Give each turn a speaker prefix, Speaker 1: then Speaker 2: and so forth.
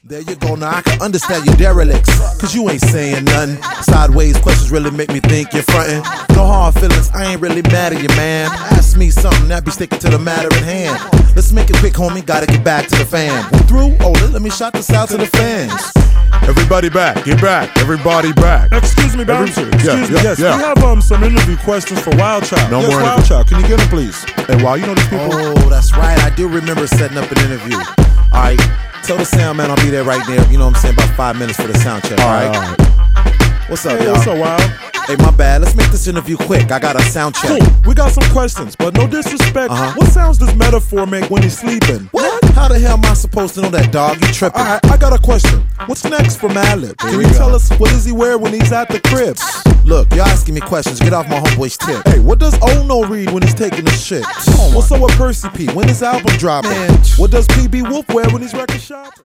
Speaker 1: There you go, now I can understand your derelicts, cause you ain't saying nothing. Sideways questions really make me think you're frontin'. No hard feelings, I ain't really mad at you, man. Ask me something, that be sticking to the matter at hand. Let's make it quick, homie, gotta get back to the fam. We through? Oh, let me shout this out to the fans.
Speaker 2: Everybody back, get back, everybody back.
Speaker 3: Excuse me, bouncer. Excuse me. Yes, we have some interview questions for Wild Child.
Speaker 2: No
Speaker 3: yes,
Speaker 2: more
Speaker 3: Wild Child. Can you get them, please?
Speaker 2: And while you know these people.
Speaker 1: Oh, that's right. I do remember setting up an interview. All right, tell the sound man I'll be there right there. You know what I'm saying? About 5 minutes for the sound check. All right. What's up, y'all?
Speaker 3: What's up, Wild?
Speaker 1: Hey, my bad. Let's make this interview quick. I got a sound check.
Speaker 3: Cool. We got some questions, but no disrespect. What sounds does Metaphor make when he's sleeping?
Speaker 1: What? How the hell am I supposed to know that, dog? You tripping?
Speaker 3: All right, I got a question. What's next for Madlib? Can you tell us what does he wear when he's at the crib?
Speaker 1: Look, you're asking me questions. Get off my homeboy's tip.
Speaker 3: Hey, what does Ono read when he's taking his shit? What's up with Percy P? When his album dropping?
Speaker 1: Man.
Speaker 3: What does PB Wolf wear when he's record shopping?